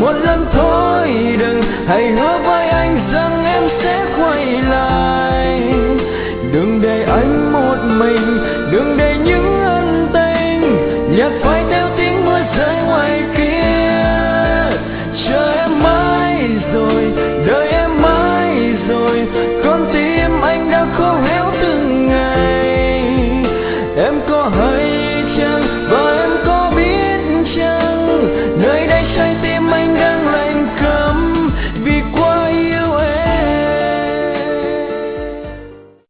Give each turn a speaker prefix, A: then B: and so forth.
A: một lần thôi đừng, hãy hứa với anh rằng em sẽ quay lại. Đừng để anh một mình, đừng để những ân tình nhạt phai